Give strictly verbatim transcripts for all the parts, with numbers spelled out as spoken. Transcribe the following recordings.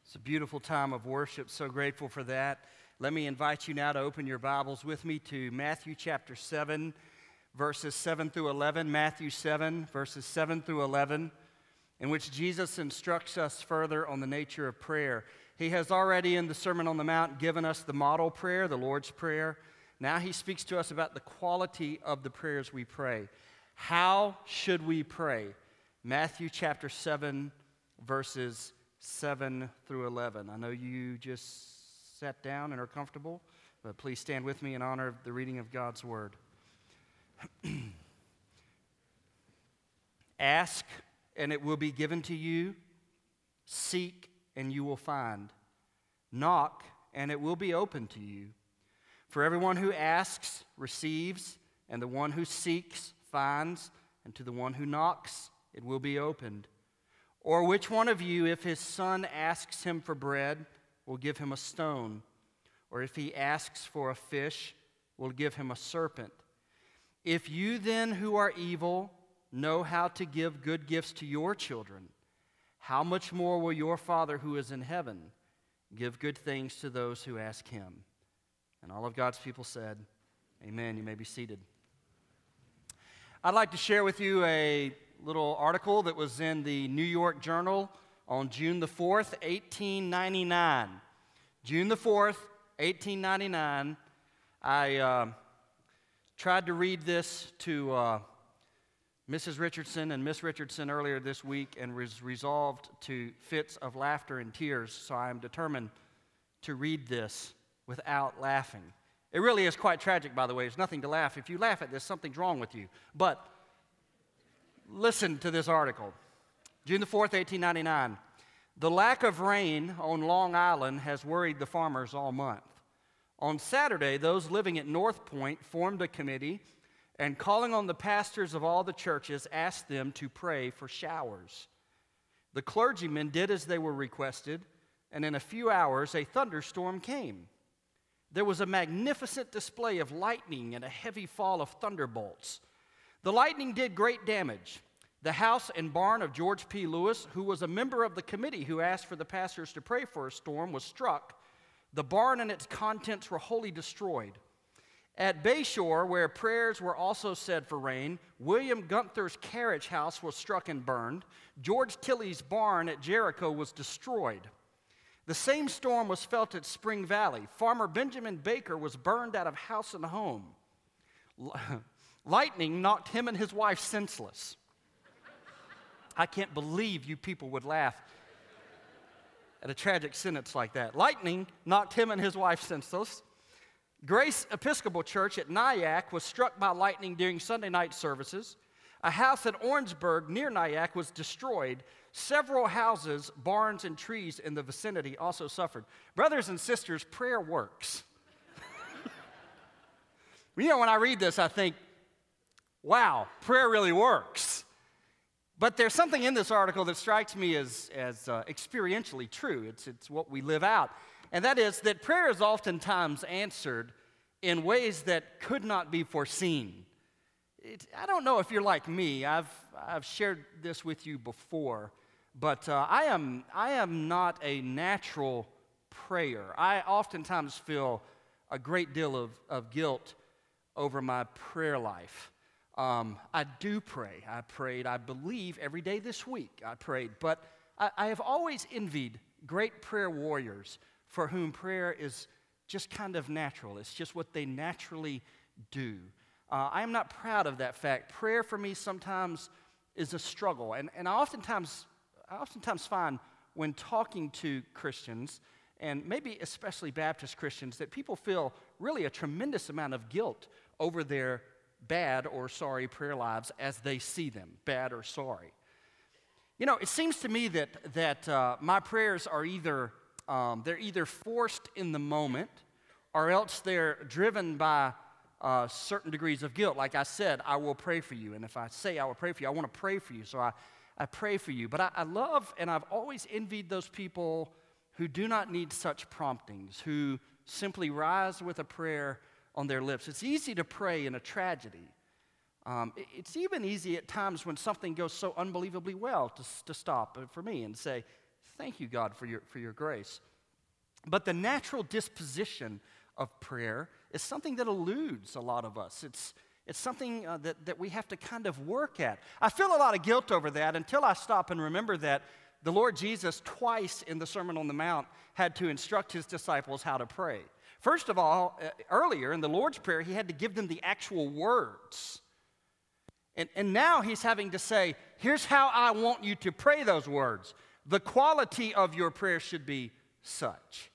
It's a beautiful time of worship, so grateful for that. Let me invite you now to open your Bibles with me to Matthew chapter seven, verses seven through eleven. Matthew seven, verses seven through eleven, in which Jesus instructs us further on the nature of prayer. He has already in the Sermon on the Mount given us the model prayer, the Lord's Prayer. Now he speaks to us about the quality of the prayers we pray. How should we pray? Matthew chapter seven, verses seven through eleven. I know you just sat down and are comfortable, but please stand with me in honor of the reading of God's Word. Ask, and it will be given to you. Seek, and you will find. Knock, and it will be open to you. For everyone who asks receives, and the one who seeks finds, and to the one who knocks it will be opened. Or which one of you, if his son asks him for bread, will give him a stone? Or if he asks for a fish, will give him a serpent? If you then, who are evil, know how to give good gifts to your children, how much more will your Father who is in heaven give good things to those who ask him? And all of God's people said, amen. You may be seated. I'd like to share with you a little article that was in the New York Journal on June the fourth, eighteen ninety-nine. June the fourth, eighteen ninety-nine. I uh, tried to read this to uh, Missus Richardson and Miss Richardson earlier this week and was resolved to fits of laughter and tears, so I am determined to read this without laughing. It really is quite tragic, by the way. There's nothing to laugh. If you laugh at this, something's wrong with you. But listen to this article. June the fourth, eighteen ninety-nine. The lack of rain on Long Island has worried the farmers all month. On Saturday, those living at North Point formed a committee and, calling on the pastors of all the churches, asked them to pray for showers. The clergymen did as they were requested, and in a few hours, a thunderstorm came. There was a magnificent display of lightning and a heavy fall of thunderbolts. The lightning did great damage. The house and barn of George P. Lewis, who was a member of the committee who asked for the pastors to pray for a storm, was struck. The barn and its contents were wholly destroyed. At Bayshore, where prayers were also said for rain, William Gunther's carriage house was struck and burned. George Tilley's barn at Jericho was destroyed. The same storm was felt at Spring Valley. Farmer Benjamin Baker was burned out of house and home. Lightning knocked him and his wife senseless. I can't believe you people would laugh at a tragic sentence like that. Lightning knocked him and his wife senseless. Grace Episcopal Church at Nyack was struck by lightning during Sunday night services. A house at Orangeburg near Nyack was destroyed. Several houses, barns, and trees in the vicinity also suffered. Brothers and sisters, prayer works. You know, when I read this, I think, wow, prayer really works. But there's something in this article that strikes me as, as uh, experientially true. It's, it's what we live out. And that is that prayer is oftentimes answered in ways that could not be foreseen. It, I don't know if you're like me. I've, I've shared this with you before. But uh, I am, I am not a natural prayer. I oftentimes feel a great deal of, of guilt over my prayer life. Um, I do pray. I prayed, I believe, every day this week I prayed. But I, I have always envied great prayer warriors for whom prayer is just kind of natural. It's just what they naturally do. Uh, I am not proud of that fact. Prayer for me sometimes is a struggle. And, and I oftentimes, I oftentimes find when talking to Christians, and maybe especially Baptist Christians, that people feel really a tremendous amount of guilt over their bad or sorry prayer lives as they see them, bad or sorry. You know, it seems to me that that uh, my prayers are either um, they're either forced in the moment, or else they're driven by uh, certain degrees of guilt. Like I said, I will pray for you, and if I say I will pray for you, I want to pray for you, so I I pray for you. But I, I love and I've always envied those people who do not need such promptings, who simply rise with a prayer on their lips. It's easy to pray in a tragedy. Um, it, it's even easy at times when something goes so unbelievably well to, to stop for me and say, Thank you, God, for your, for your grace. But the natural disposition of prayer is something that eludes a lot of us. It's, it's something uh, that, that we have to kind of work at. I feel a lot of guilt over that until I stop and remember that the Lord Jesus twice in the Sermon on the Mount had to instruct his disciples how to pray. First of all, uh, earlier in the Lord's Prayer, he had to give them the actual words. And, and now he's having to say, here's how I want you to pray those words. The quality of your prayer should be such.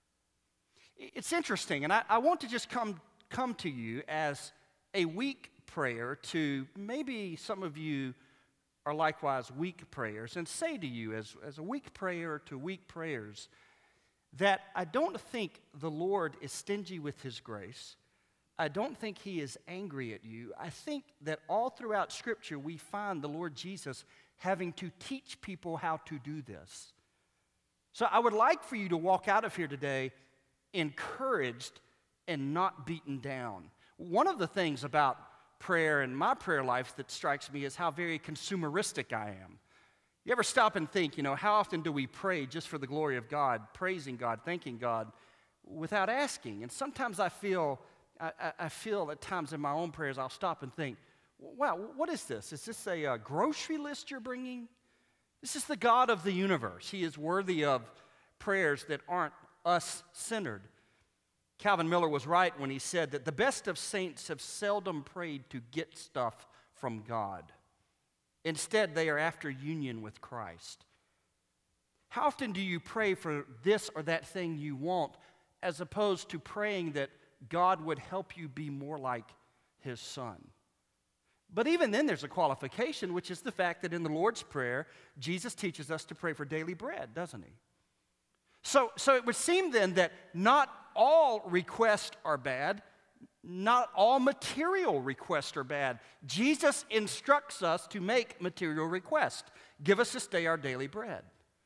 It's interesting, and I, I want to just come, come to you as a weak prayer to maybe some of you are likewise weak prayers, and say to you as, as a weak prayer to weak prayers that I don't think the Lord is stingy with his grace. I don't think he is angry at you. I think that all throughout Scripture we find the Lord Jesus having to teach people how to do this. So I would like for you to walk out of here today encouraged and not beaten down. One of the things about prayer and my prayer life that strikes me is how very consumeristic I am. You ever stop and think, you know, how often do we pray just for the glory of God, praising God, thanking God, without asking? And sometimes I feel, I, I feel at times in my own prayers, I'll stop and think, wow, what is this? Is this a, a grocery list you're bringing? This is the God of the universe. He is worthy of prayers that aren't us-centered. Calvin Miller was right when he said that the best of saints have seldom prayed to get stuff from God. Instead, they are after union with Christ. How often do you pray for this or that thing you want, as opposed to praying that God would help you be more like his Son? But even then, there's a qualification, which is the fact that in the Lord's Prayer, Jesus teaches us to pray for daily bread, doesn't he? So, so it would seem then that not all requests are bad, not all material requests are bad. Jesus instructs us to make material requests. Give us this day our daily bread.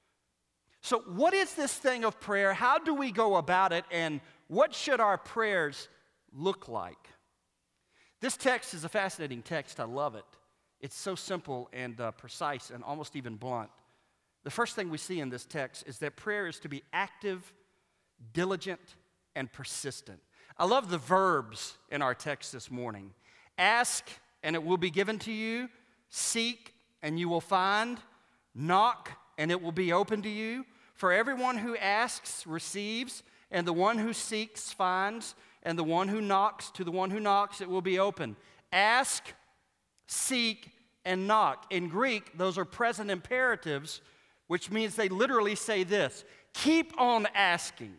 So what is this thing of prayer? How do we go about it? And what should our prayers look like? This text is a fascinating text. I love it. It's so simple and uh, precise and almost even blunt. The first thing we see in this text is that prayer is to be active, diligent, and persistent. I love the verbs in our text this morning. Ask, and it will be given to you. Seek, and you will find. Knock, and it will be open to you. For everyone who asks receives, and the one who seeks finds, and the one who knocks, to the one who knocks it will be open. Ask, seek, and knock. In Greek, those are present imperatives, which means they literally say this: keep on asking,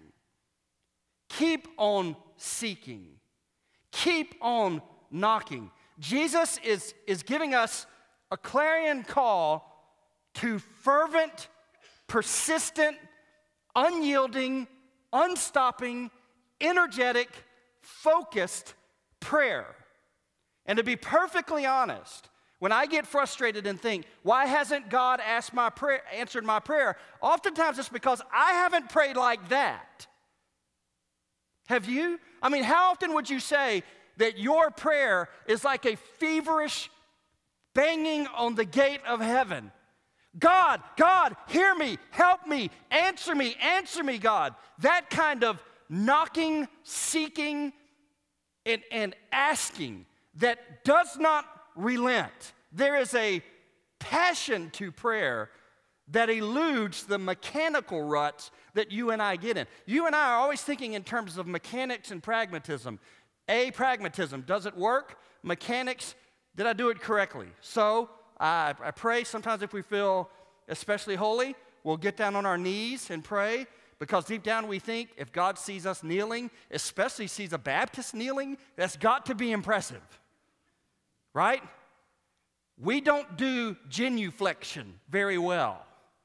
keep on seeking, keep on knocking. Jesus is, is giving us a clarion call to fervent, persistent, unyielding, unstopping, energetic, focused prayer. And to be perfectly honest, when I get frustrated and think, why hasn't God asked my prayer, answered my prayer? Oftentimes it's because I haven't prayed like that. Have you? I mean, how often would you say that your prayer is like a feverish banging on the gate of heaven? God, God, hear me, help me, answer me, answer me, God. That kind of knocking, seeking, and, and asking that does not relent. There is a passion to prayer that eludes the mechanical ruts that you and I get in. You and I are always thinking in terms of mechanics and pragmatism. A, pragmatism, does it work? Mechanics, did I do it correctly? So I, I pray. Sometimes if we feel especially holy, we'll get down on our knees and pray, because deep down we think if God sees us kneeling, especially sees a Baptist kneeling, that's got to be impressive. Right? We don't do genuflection very well.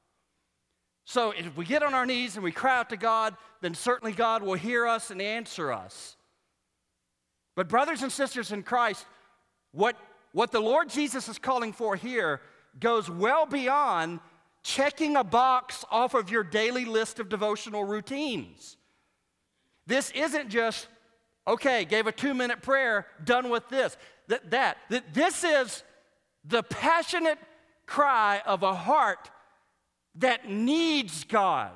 So if we get on our knees and we cry out to God, then certainly God will hear us and answer us. But brothers and sisters in Christ, what, what the Lord Jesus is calling for here goes well beyond checking a box off of your daily list of devotional routines. This isn't just, okay, gave a two-minute prayer, done with this. That, that, that this is the passionate cry of a heart that needs God,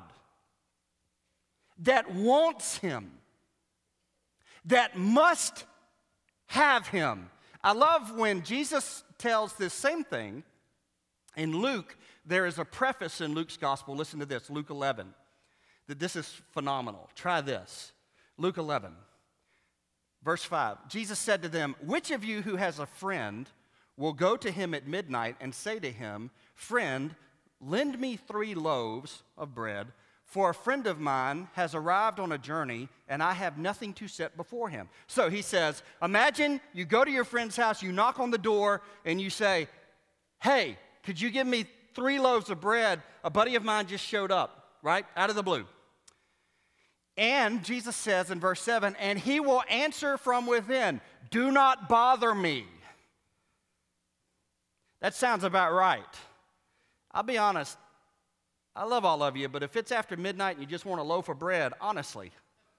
that wants Him, that must have Him. I love when Jesus tells this same thing in Luke. There is a preface in Luke's gospel. Listen to this, Luke eleven. That this is phenomenal. Try this. Luke eleven, verse five. Jesus said to them, "Which of you who has a friend will go to him at midnight and say to him, 'Friend, lend me three loaves of bread, for a friend of mine has arrived on a journey, and I have nothing to set before him.'" So he says, imagine you go to your friend's house, you knock on the door, and you say, "Hey, could you give me three loaves of bread? A buddy of mine just showed up," right? Out of the blue. And Jesus says in verse seven, "And he will answer from within, 'Do not bother me.'" That sounds about right. I'll be honest, I love all of you, but if it's after midnight and you just want a loaf of bread, honestly,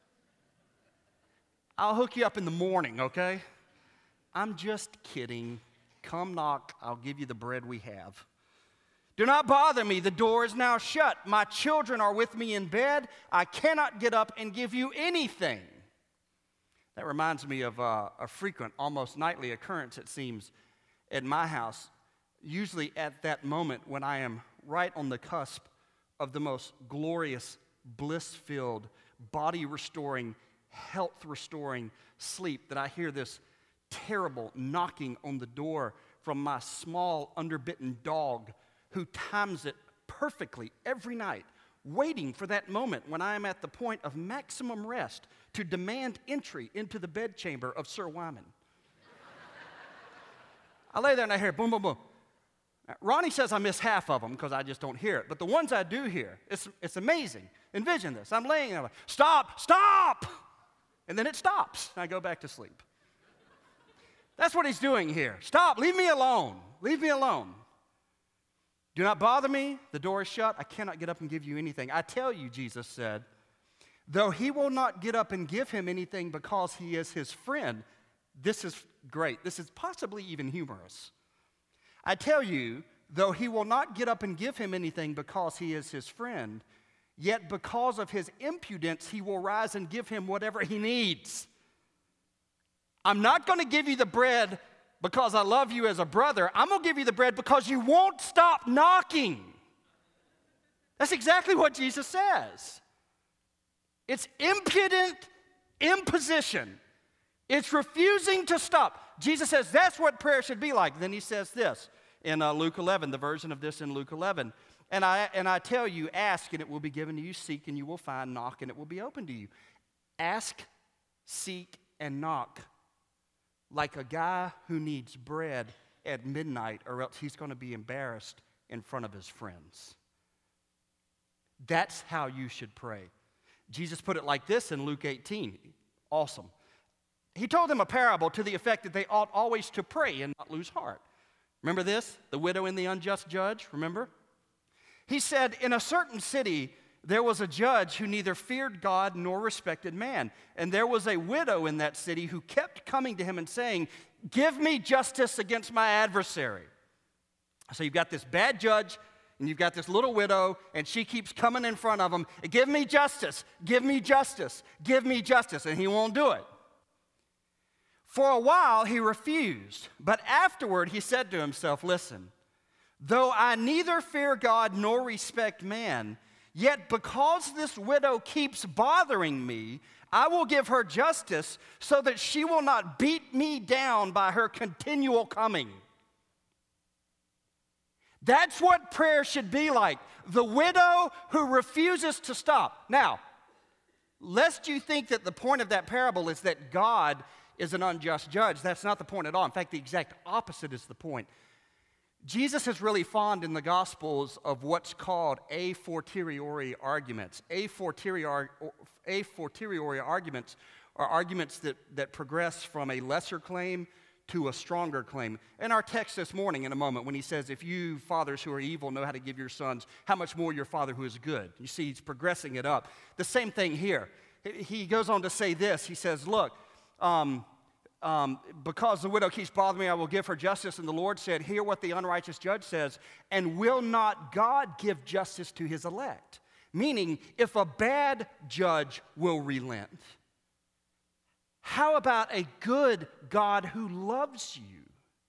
I'll hook you up in the morning, okay? I'm just kidding. Come knock, I'll give you the bread we have. "Do not bother me, the door is now shut. My children are with me in bed. I cannot get up and give you anything." That reminds me of uh, a frequent, almost nightly occurrence, it seems, at my house, usually at that moment when I am right on the cusp of the most glorious, bliss-filled, body-restoring, health-restoring sleep, that I hear this terrible knocking on the door from my small, underbitten dog, who times it perfectly every night, waiting for that moment when I am at the point of maximum rest to demand entry into the bedchamber of Sir Wyman. I lay there and I hear boom, boom, boom. Ronnie says I miss half of them because I just don't hear it. But the ones I do hear, it's, it's amazing. Envision this. I'm laying there like, "Stop, stop!" And then it stops. And I go back to sleep. That's what he's doing here. Stop, leave me alone. Leave me alone. "Do not bother me. The door is shut. I cannot get up and give you anything. I tell you," Jesus said, "though he will not get up and give him anything because he is his friend." This is great. This is possibly even humorous. "I tell you, though he will not get up and give him anything because he is his friend, yet because of his impudence, he will rise and give him whatever he needs. I'm not going to give you the bread because I love you as a brother. I'm going to give you the bread because you won't stop knocking." That's exactly what Jesus says. It's impudent imposition. It's refusing to stop. Jesus says that's what prayer should be like. Then he says this in uh, Luke eleven, the version of this in Luke eleven. And I, and I tell you, ask and it will be given to you, seek and you will find, knock and it will be open to you. Ask, seek, and knock like a guy who needs bread at midnight, or else he's going to be embarrassed in front of his friends. That's how you should pray. Jesus put it like this in Luke eighteen. Awesome. He told them a parable to the effect that they ought always to pray and not lose heart. Remember this? The widow and the unjust judge, remember? He said, in a certain city, there was a judge who neither feared God nor respected man. And there was a widow in that city who kept coming to him and saying, "Give me justice against my adversary." So you've got this bad judge, and you've got this little widow, and she keeps coming in front of him, "Give me justice, give me justice, give me justice," and he won't do it. For a while he refused, but afterward he said to himself, "Listen, though I neither fear God nor respect man, yet because this widow keeps bothering me, I will give her justice so that she will not beat me down by her continual coming." That's what prayer should be like. The widow who refuses to stop. Now, lest you think that the point of that parable is that God is an unjust judge. That's not the point at all. In fact, the exact opposite is the point. Jesus is really fond in the Gospels of what's called a fortiori arguments. A fortiori, a fortiori arguments are arguments that, that progress from a lesser claim to a stronger claim. In our text this morning, in a moment, when he says, "If you fathers who are evil know how to give your sons, how much more your Father who is good?" You see, he's progressing it up. The same thing here. He goes on to say this. He says, look, um, um, because the widow keeps bothering me, I will give her justice. And the Lord said, hear what the unrighteous judge says. And will not God give justice to his elect? Meaning, if a bad judge will relent, how about a good God who loves you?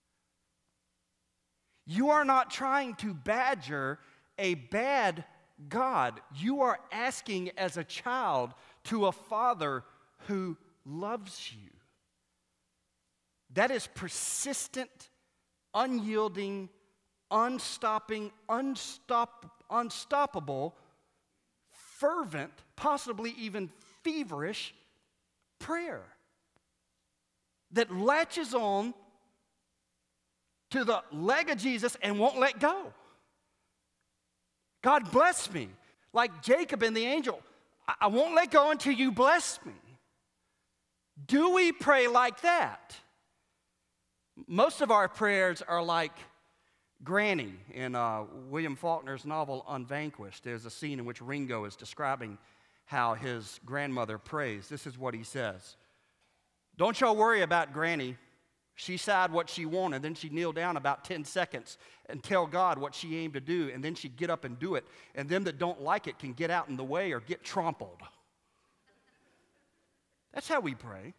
You are not trying to badger a bad God. You are asking as a child to a father who loves you. That is persistent, unyielding, unstopping, unstop, unstoppable, fervent, possibly even feverish prayer that latches on to the leg of Jesus and won't let go. God bless me, like Jacob and the angel. I, I won't let go until you bless me. Do we pray like that? Most of our prayers are like Granny in uh, William Faulkner's novel Unvanquished. There's a scene in which Ringo is describing how his grandmother prays. This is what he says. Don't y'all worry about Granny. She said what she wanted, then she'd kneel down about ten seconds and tell God what she aimed to do, and then she'd get up and do it. And them that don't like it can get out in the way or get trampled. That's how we pray.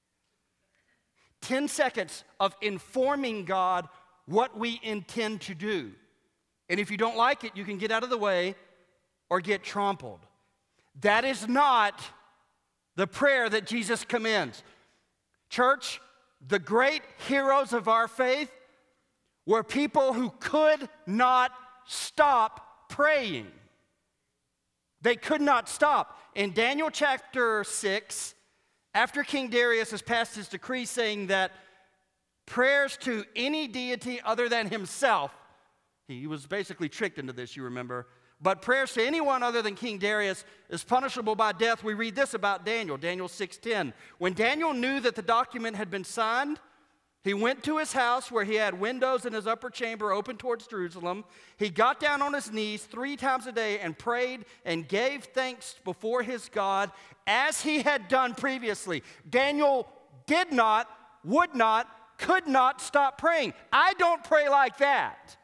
Ten seconds of informing God what we intend to do. And if you don't like it, you can get out of the way or get trampled. That is not the prayer that Jesus commends. Church, the great heroes of our faith were people who could not stop praying. They could not stop. In Daniel chapter six, after King Darius has passed his decree saying that prayers to any deity other than himself, he was basically tricked into this, you remember, but prayers to anyone other than King Darius is punishable by death. We read this about Daniel, Daniel six ten. When Daniel knew that the document had been signed, he went to his house where he had windows in his upper chamber open towards Jerusalem. He got down on his knees three times a day and prayed and gave thanks before his God as he had done previously. Daniel did not, would not, could not stop praying. I don't pray like that.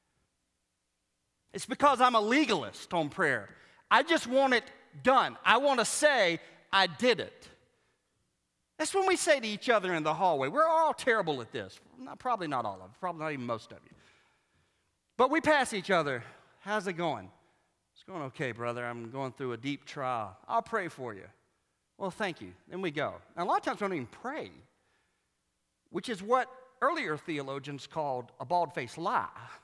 It's because I'm a legalist on prayer. I just want it done. I want to say I did it. That's when we say to each other in the hallway. We're all terrible at this. Not, probably not all of us. Probably not even most of you. But we pass each other. How's it going? It's going okay, brother. I'm going through a deep trial. I'll pray for you. Well, thank you. Then we go. Now, a lot of times we don't even pray, which is what earlier theologians called a bald-faced lie.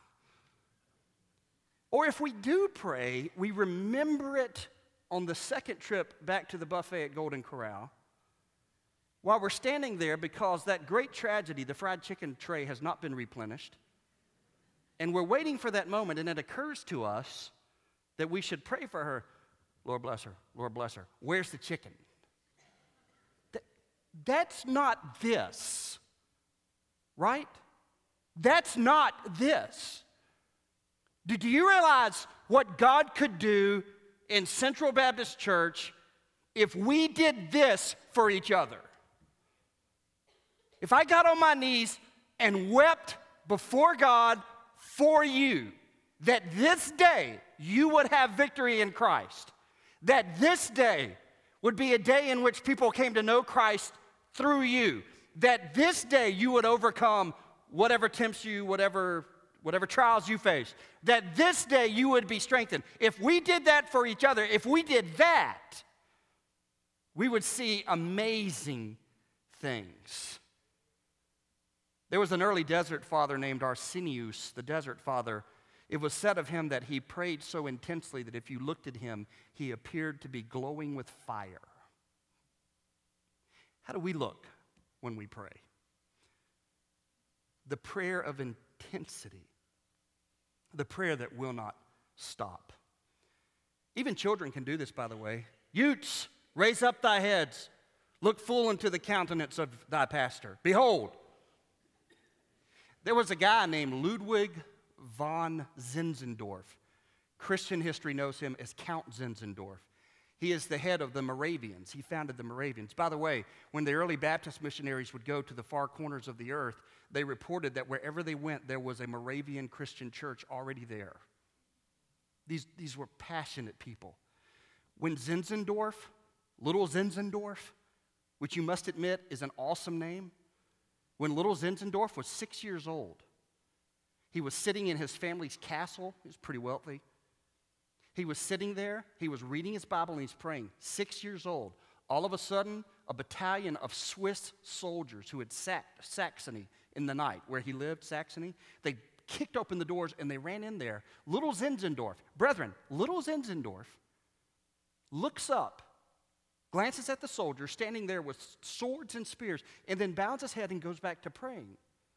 Or if we do pray, we remember it on the second trip back to the buffet at Golden Corral while we're standing there because that great tragedy, the fried chicken tray, has not been replenished. And we're waiting for that moment, and it occurs to us that we should pray for her. Lord bless her. Lord bless her. Where's the chicken? That, that's not this, right? That's not this. Do, do you realize what God could do in Central Baptist Church if we did this for each other? If I got on my knees and wept before God for you, that this day you would have victory in Christ, that this day would be a day in which people came to know Christ through you, that this day you would overcome whatever tempts you, whatever whatever trials you face, that this day you would be strengthened. If we did that for each other, if we did that, we would see amazing things. There was an early desert father named Arsenius, the desert father. It was said of him that he prayed so intensely that if you looked at him, he appeared to be glowing with fire. How do we look when we pray? The prayer of intensity. The prayer that will not stop. Even children can do this, by the way. Youths, raise up thy heads. Look full into the countenance of thy pastor. Behold. There was a guy named Ludwig von Zinzendorf. Christian history knows him as Count Zinzendorf. He is the head of the Moravians. He founded the Moravians. By the way, when the early Baptist missionaries would go to the far corners of the earth, they reported that wherever they went, there was a Moravian Christian church already there. These, these were passionate people. When Zinzendorf, little Zinzendorf, which you must admit is an awesome name, when little Zinzendorf was six years old, he was sitting in his family's castle. He was pretty wealthy. He was sitting there, he was reading his Bible, and he's praying, six years old. All of a sudden, a battalion of Swiss soldiers who had sacked Saxony in the night, where he lived, Saxony, they kicked open the doors and they ran in there. Little Zinzendorf, brethren, little Zinzendorf looks up, glances at the soldiers standing there with swords and spears, and then bows his head and goes back to praying.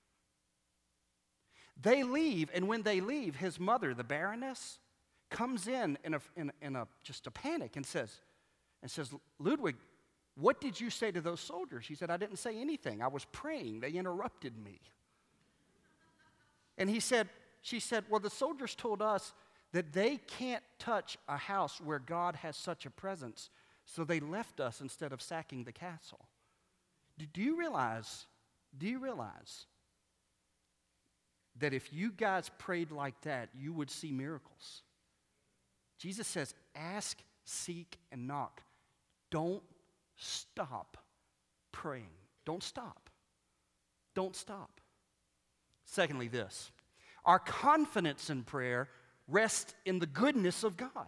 They leave, and when they leave, his mother, the Baroness, comes in in a, in, in a just a panic and says, and says, Ludwig, what did you say to those soldiers? He said, I didn't say anything. I was praying. They interrupted me. And he said, she said, well, the soldiers told us that they can't touch a house where God has such a presence, so they left us instead of sacking the castle. Do, do you realize, do you realize that if you guys prayed like that, you would see miracles? Jesus says, ask, seek, and knock. Don't stop praying. Don't stop. Don't stop. Secondly, this. Our confidence in prayer rests in the goodness of God.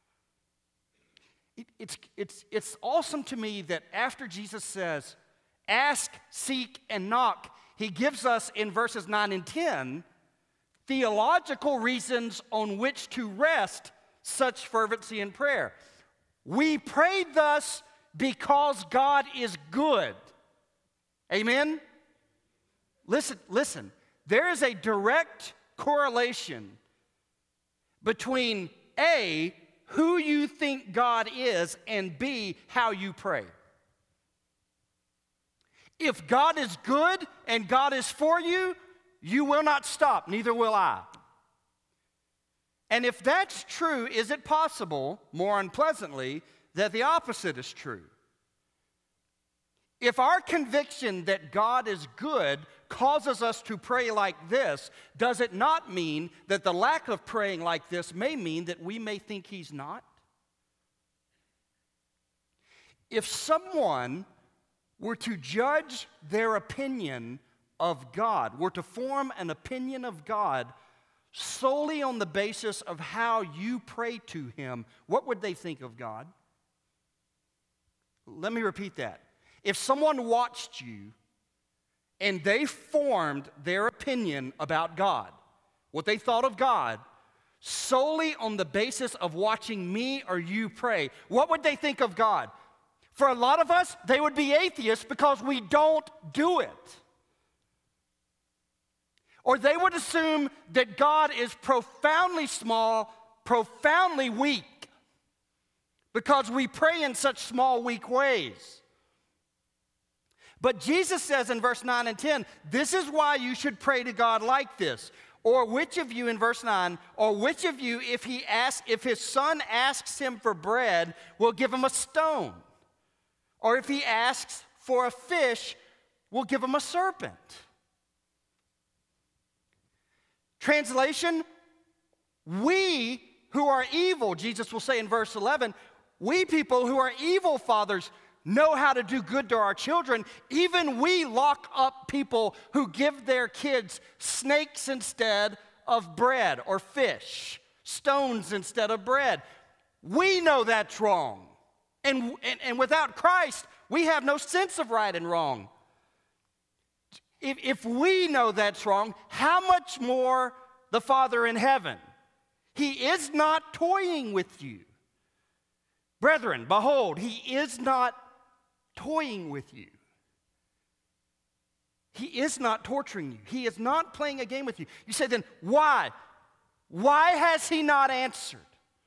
It, it's, it's, it's awesome to me that after Jesus says, ask, seek, and knock, he gives us in verses nine and ten theological reasons on which to rest such fervency in prayer. We prayed thus because God is good. Amen? Listen, listen. There is a direct correlation between A, who you think God is, and B, how you pray. If God is good and God is for you, you will not stop, neither will I. And if that's true, is it possible, more unpleasantly, that the opposite is true? If our conviction that God is good causes us to pray like this, does it not mean that the lack of praying like this may mean that we may think He's not? If someone were to judge their opinion of God, were to form an opinion of God solely on the basis of how you pray to Him, what would they think of God? Let me repeat that. If someone watched you and they formed their opinion about God, what they thought of God, solely on the basis of watching me or you pray, what would they think of God? For a lot of us, they would be atheists because we don't do it. Or they would assume that God is profoundly small, profoundly weak, because we pray in such small, weak ways. But Jesus says in verse nine and ten, this is why you should pray to God like this. Or which of you, in verse nine, or which of you, if he asks, if his son asks him for bread, will give him a stone? Or if he asks for a fish, will give him a serpent? Translation, we who are evil, Jesus will say in verse eleven, we people who are evil fathers know how to do good to our children. Even we lock up people who give their kids snakes instead of bread, or fish, stones instead of bread. We know that's wrong. And, and, and without Christ, we have no sense of right and wrong. If, if we know that's wrong, how much more the Father in heaven? He is not toying with you. Brethren, behold, He is not toying with you. He is not torturing you. He is not playing a game with you. You say then, why? Why has He not answered?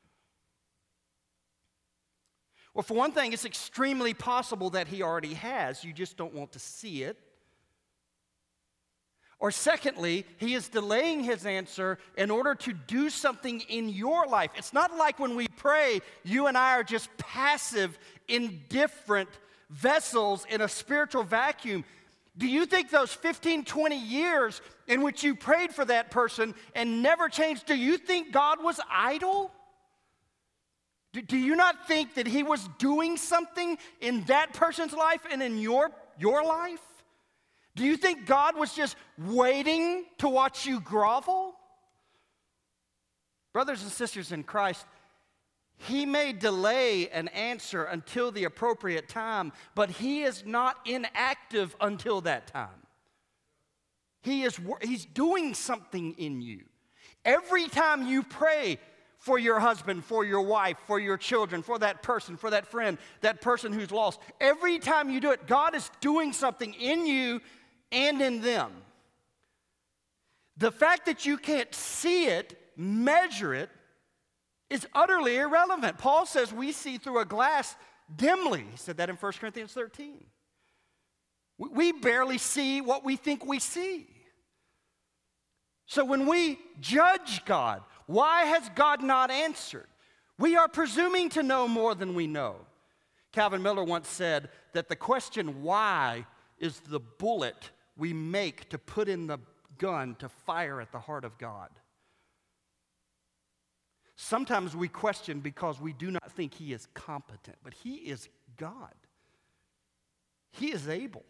Well, for one thing, it's extremely possible that He already has. You just don't want to see it. Or secondly, he is delaying his answer in order to do something in your life. It's not like when we pray, you and I are just passive, indifferent vessels in a spiritual vacuum. Do you think those fifteen, twenty years in which you prayed for that person and never changed, do you think God was idle? Do, do you not think that he was doing something in that person's life and in your, your life? Do you think God was just waiting to watch you grovel? Brothers and sisters in Christ, he may delay an answer until the appropriate time, but he is not inactive until that time. He is, he's doing something in you. Every time you pray for your husband, for your wife, for your children, for that person, for that friend, that person who's lost, every time you do it, God is doing something in you and in them. The fact that you can't see it, measure it, is utterly irrelevant. Paul says we see through a glass dimly. He said that in First Corinthians thirteen. We barely see what we think we see. So when we judge God, why has God not answered? We are presuming to know more than we know. Calvin Miller once said that the question why is the bullet we make to put in the gun to fire at the heart of God. Sometimes we question because we do not think he is competent, but he is God. He is able.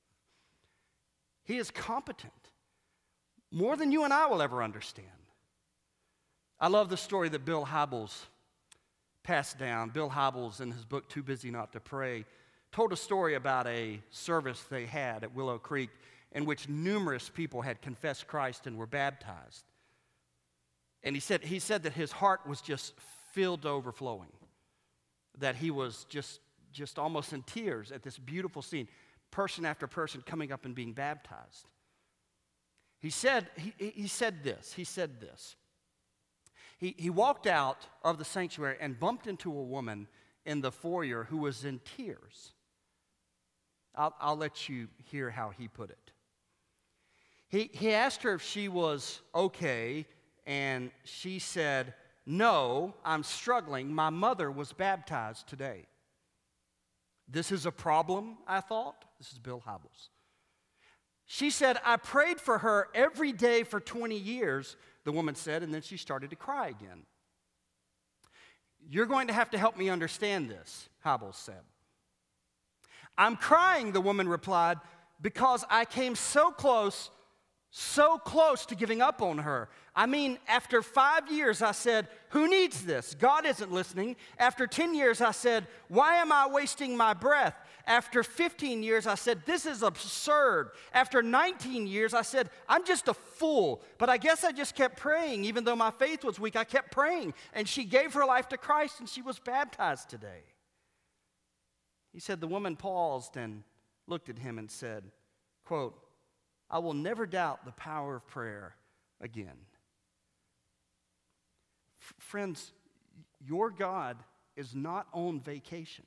He is competent. More than you and I will ever understand. I love the story that Bill Hybels passed down. Bill Hybels, in his book, Too Busy Not to Pray, told a story about a service they had at Willow Creek in which numerous people had confessed Christ and were baptized. And he said, he said that his heart was just filled to overflowing, that he was just, just almost in tears at this beautiful scene, person after person coming up and being baptized. He said, he, he said this, he said this. He, he walked out of the sanctuary and bumped into a woman in the foyer who was in tears. I'll, I'll let you hear how he put it. He, he asked her if she was okay, and she said, "No, I'm struggling. My mother was baptized today." This is a problem, I thought. This is Bill Hybels. She said, "I prayed for her every day for twenty years, the woman said, and then she started to cry again. "You're going to have to help me understand this," Hybels said. "I'm crying," the woman replied, "because I came so close, so close to giving up on her. I mean, after five years, I said, 'Who needs this? God isn't listening.' After ten years, I said, 'Why am I wasting my breath?' After fifteen years, I said, 'This is absurd.' After nineteen years, I said, 'I'm just a fool.' But I guess I just kept praying. Even though my faith was weak, I kept praying. And she gave her life to Christ, and she was baptized today." He said the woman paused and looked at him and said, quote, "I will never doubt the power of prayer again." F- friends, your God is not on vacation.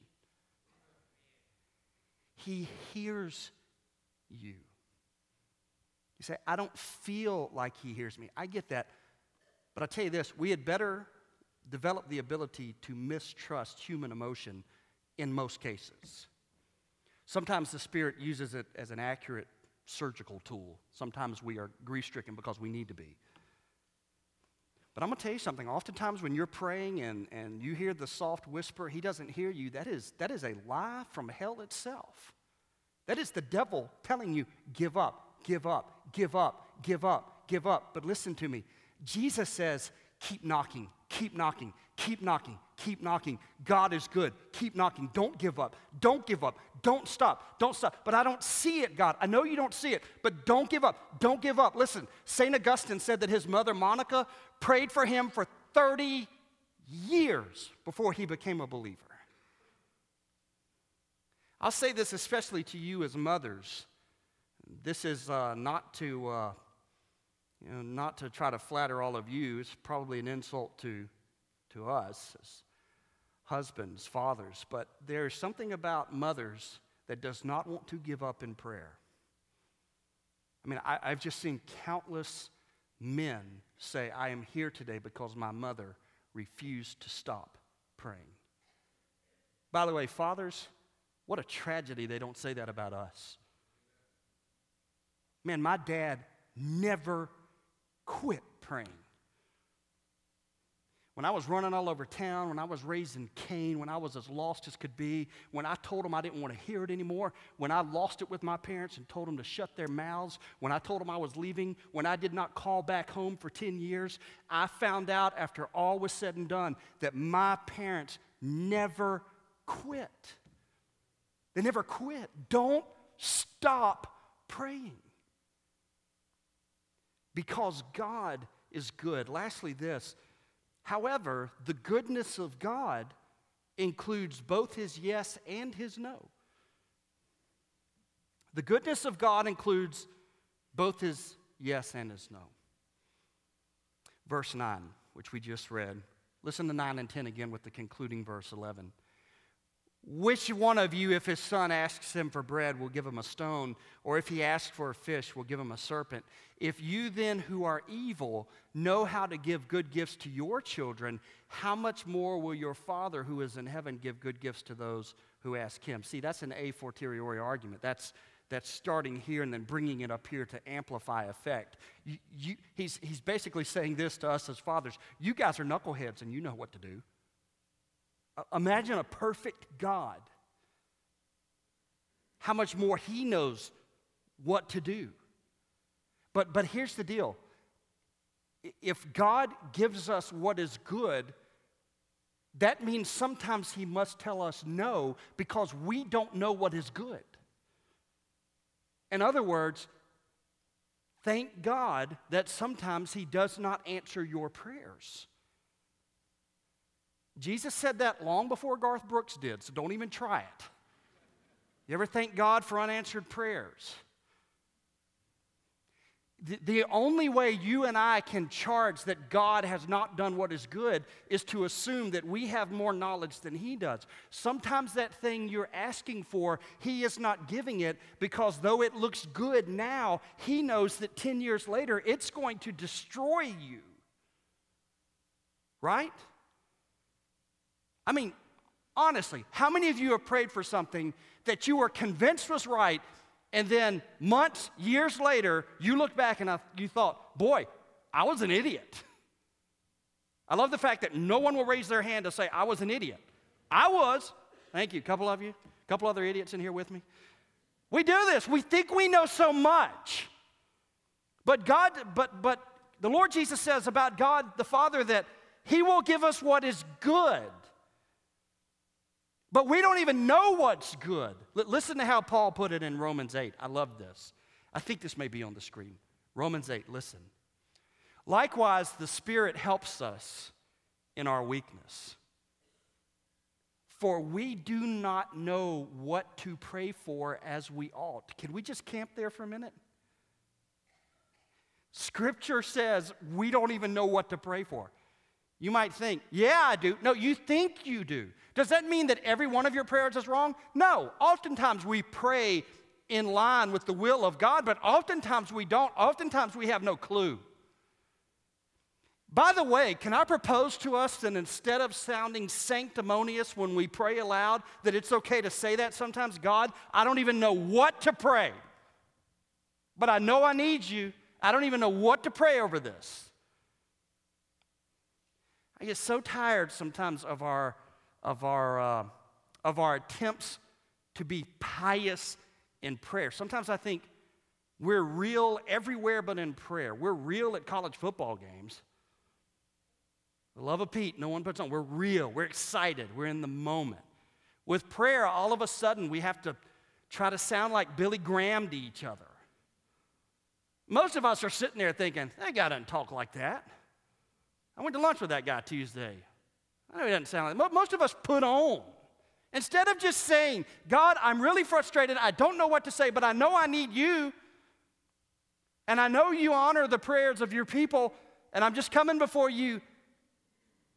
He hears you. You say, "I don't feel like he hears me." I get that. But I tell you this, we had better develop the ability to mistrust human emotion in most cases. Sometimes the Spirit uses it as an accurate surgical tool. Sometimes we are grief-stricken because we need to be. But I'm going to tell you something. Oftentimes when you're praying and, and you hear the soft whisper, he doesn't hear you, that is, that is a lie from hell itself. That is the devil telling you, give up, give up, give up, give up, give up. But listen to me. Jesus says, keep knocking, keep knocking, keep knocking, keep knocking. God is good. Keep knocking. Don't give up. Don't give up. Don't stop. Don't stop. But I don't see it, God. I know you don't see it, but don't give up. Don't give up. Listen, Saint Augustine said that his mother, Monica, prayed for him for thirty years before he became a believer. I'll say this especially to you as mothers. This is uh, not to, uh, you know, not to try to flatter all of you. It's probably an insult to, to us as husbands, fathers. But there's something about mothers that does not want to give up in prayer. I mean, I, I've just seen countless men say, I am here today because my mother refused to stop praying. By the way, fathers, what a tragedy they don't say that about us. Man, my dad never quit praying. When I was running all over town, when I was raised in Cain, when I was as lost as could be, when I told them I didn't want to hear it anymore, when I lost it with my parents and told them to shut their mouths, when I told them I was leaving, when I did not call back home for ten years, I found out after all was said and done that my parents never quit. They never quit. Don't stop praying. Because God is good. Lastly, this. However, the goodness of God includes both his yes and his no. The goodness of God includes both his yes and his no. Verse nine, which we just read. Listen to nine and ten again with the concluding verse eleven. Which one of you, if his son asks him for bread, will give him a stone? Or if he asks for a fish, will give him a serpent? If you then, who are evil, know how to give good gifts to your children, how much more will your Father who is in heaven give good gifts to those who ask him? See, that's an a fortiori argument. That's, that's starting here and then bringing it up here to amplify effect. You, you, he's, he's basically saying this to us as fathers. You guys are knuckleheads and you know what to do. Imagine a perfect God. How much more he knows what to do. But, but here's the deal. If God gives us what is good, that means sometimes he must tell us no because we don't know what is good. In other words, thank God that sometimes he does not answer your prayers. Jesus said that long before Garth Brooks did, so don't even try it. You ever thank God for unanswered prayers? The, the only way you and I can charge that God has not done what is good is to assume that we have more knowledge than he does. Sometimes that thing you're asking for, he is not giving it because though it looks good now, he knows that ten years later it's going to destroy you. Right? I mean, honestly, how many of you have prayed for something that you were convinced was right, and then months, years later, you look back and you thought, boy, I was an idiot. I love the fact that no one will raise their hand to say, I was an idiot. I was. Thank you. A couple of you. A couple other idiots in here with me. We do this. We think we know so much. But God, but, but the Lord Jesus says about God the Father that he will give us what is good. But we don't even know what's good. L- listen to how Paul put it in Romans eight. I love this. I think this may be on the screen. Romans eight, listen. Likewise, the Spirit helps us in our weakness. For we do not know what to pray for as we ought. Can we just camp there for a minute? Scripture says we don't even know what to pray for. You might think, yeah, I do. No, you think you do. Does that mean that every one of your prayers is wrong? No. Oftentimes we pray in line with the will of God, but oftentimes we don't. Oftentimes we have no clue. By the way, can I propose to us that instead of sounding sanctimonious when we pray aloud, that it's okay to say that sometimes? God, I don't even know what to pray, but I know I need you. I don't even know what to pray over this. I get so tired sometimes of our of our uh, of our attempts to be pious in prayer. Sometimes I think we're real everywhere but in prayer. We're real at college football games. The love of Pete, no one puts on. We're real. We're excited. We're in the moment. With prayer, all of a sudden we have to try to sound like Billy Graham to each other. Most of us are sitting there thinking, that guy doesn't talk like that. I went to lunch with that guy Tuesday. I know he doesn't sound like that. Most of us put on. Instead of just saying, God, I'm really frustrated. I don't know what to say, but I know I need you. And I know you honor the prayers of your people. And I'm just coming before you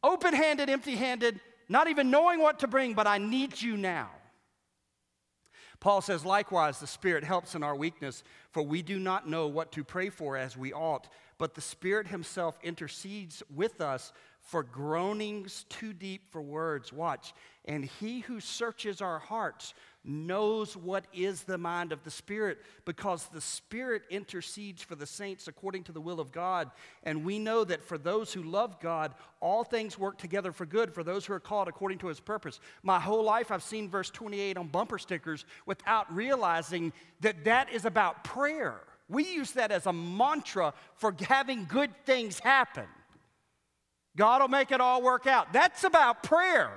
open-handed, empty-handed, not even knowing what to bring, but I need you now. Paul says, likewise, the Spirit helps in our weakness, for we do not know what to pray for as we ought, but the Spirit himself intercedes with us for groanings too deep for words. Watch. And he who searches our hearts knows what is the mind of the Spirit, because the Spirit intercedes for the saints according to the will of God. And we know that for those who love God, all things work together for good, for those who are called according to his purpose. My whole life I've seen verse twenty-eight on bumper stickers without realizing that that is about prayer. We use that as a mantra for having good things happen. God will make it all work out. That's about prayer.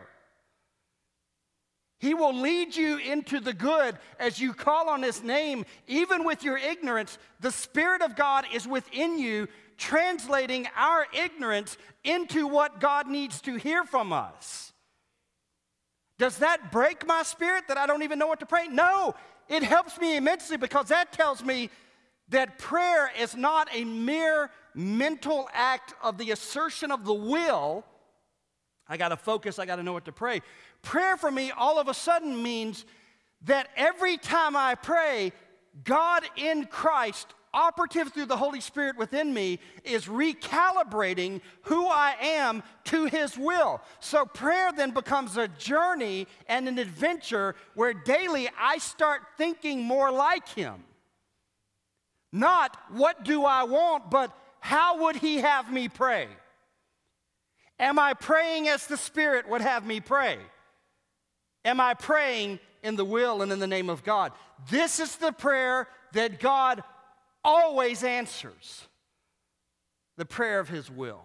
He will lead you into the good as you call on his name, even with your ignorance. The Spirit of God is within you, translating our ignorance into what God needs to hear from us. Does that break my spirit that I don't even know what to pray? No, it helps me immensely, because that tells me that prayer is not a mere mental act of the assertion of the will. I got to focus, I got to know what to pray. Prayer for me all of a sudden means that every time I pray, God in Christ, operative through the Holy Spirit within me, is recalibrating who I am to his will. So prayer then becomes a journey and an adventure where daily I start thinking more like him. Not what do I want, but how would he have me pray? Am I praying as the Spirit would have me pray? Am I praying in the will and in the name of God? This is the prayer that God always answers. The prayer of his will.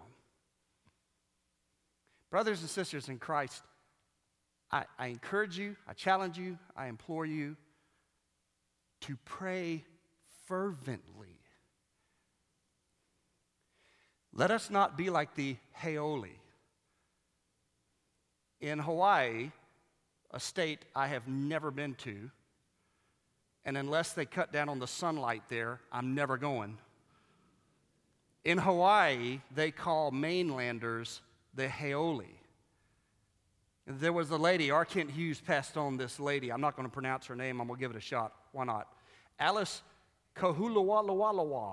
Brothers and sisters in Christ, I, I encourage you, I challenge you, I implore you to pray fervently. Let us not be like the Heoli. In Hawaii, a state I have never been to, and unless they cut down on the sunlight there, I'm never going. In Hawaii, they call mainlanders the Heoli. There was a lady, R. Kent Hughes passed on this lady. I'm not going to pronounce her name. I'm going to give it a shot. Why not? Alice Kahulawalawalawa.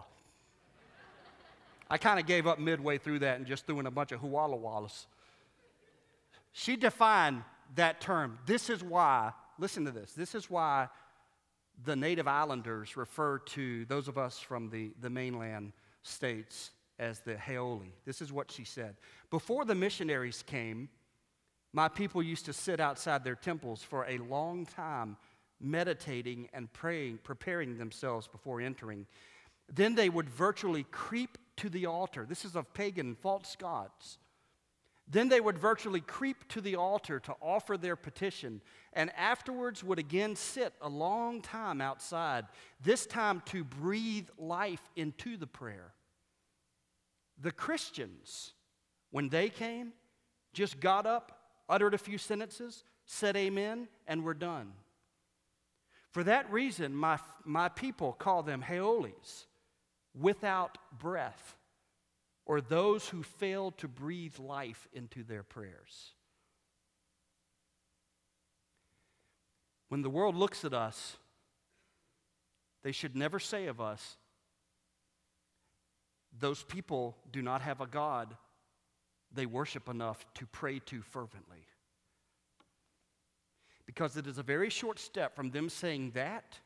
I kind of gave up midway through that and just threw in a bunch of hualawalas. She defined that term. This is why, listen to this, this is why the native islanders refer to those of us from the, the mainland states as the Heoli. This is what she said. Before the missionaries came, my people used to sit outside their temples for a long time, meditating and praying, preparing themselves before entering. Then they would virtually creep to the altar. This is of pagan false gods. Then they would virtually creep to the altar to offer their petition, and afterwards would again sit a long time outside, this time to breathe life into the prayer. The Christians, when they came, just got up, uttered a few sentences, said amen, and were done. For that reason, my, my people call them Heolis, without breath, or those who fail to breathe life into their prayers. When the world looks at us, they should never say of us, those people do not have a God they worship enough to pray to fervently. Because it is a very short step from them saying that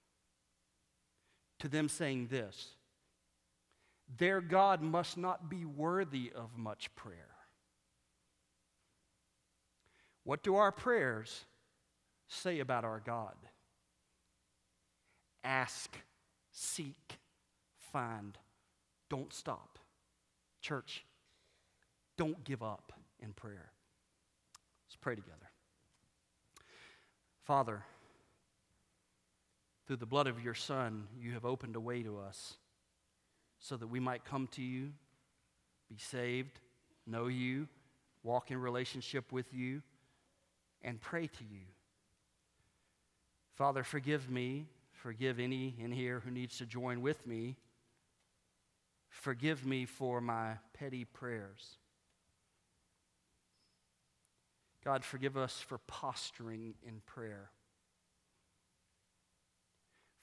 to them saying this: their God must not be worthy of much prayer. What do our prayers say about our God? Ask, seek, find. Don't stop. Church, don't give up in prayer. Let's pray together. Father, through the blood of your Son, you have opened a way to us so that we might come to you, be saved, know you, walk in relationship with you, and pray to you. Father, forgive me, forgive any in here who needs to join with me. Forgive me for my petty prayers. God, forgive us for posturing in prayer.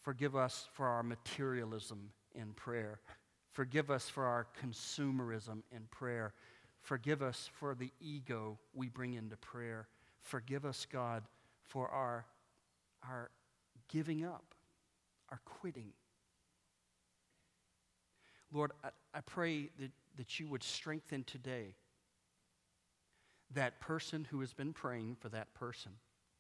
Forgive us for our materialism in prayer. Forgive us for our consumerism in prayer. Forgive us for the ego we bring into prayer. Forgive us, God, for our, our giving up, our quitting. Lord, I, I pray that, that you would strengthen today that person who has been praying for that person,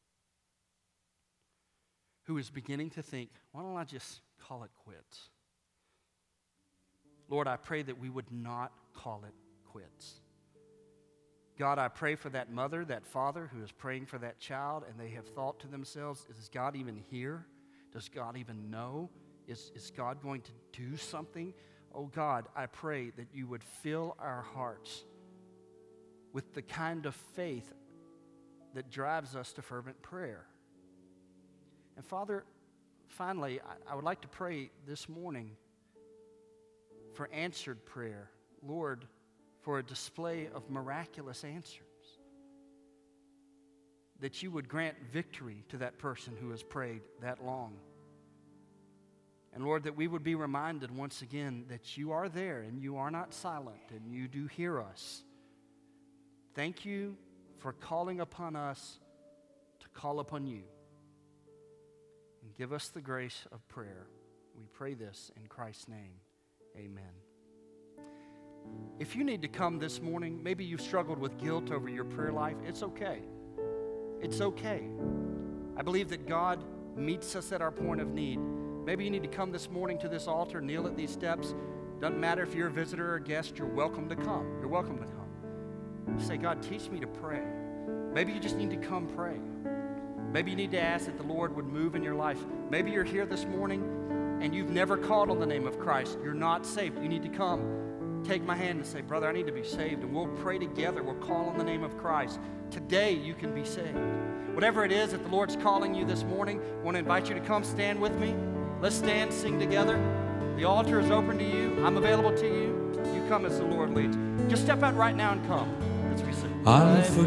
who is beginning to think, why don't I just call it quits? Lord, I pray that we would not call it quits. God, I pray for that mother, that father who is praying for that child, and they have thought to themselves, is God even here? Does God even know? Is, is God going to do something? Oh God, I pray that you would fill our hearts with the kind of faith that drives us to fervent prayer. And Father, finally, I, I would like to pray this morning for answered prayer. Lord, for a display of miraculous answers. That you would grant victory to that person who has prayed that long. And Lord, that we would be reminded once again that you are there and you are not silent and you do hear us. Thank you for calling upon us to call upon you. And give us the grace of prayer. We pray this in Christ's name. Amen. If you need to come this morning, maybe you've struggled with guilt over your prayer life, it's okay. It's okay. I believe that God meets us at our point of need. Maybe you need to come this morning to this altar, kneel at these steps. Doesn't matter if you're a visitor or a guest, you're welcome to come. You're welcome to come. Say, God, teach me to pray. Maybe you just need to come pray. Maybe you need to ask that the Lord would move in your life. Maybe you're here this morning and you've never called on the name of Christ. You're not saved. You need to come. Take my hand and say, brother, I need to be saved. And we'll pray together. We'll call on the name of Christ. Today you can be saved. Whatever it is that the Lord's calling you this morning, I want to invite you to come stand with me. Let's stand, sing together. The altar is open to you. I'm available to you. You come as the Lord leads. Just step out right now and come as we sing. I forgive.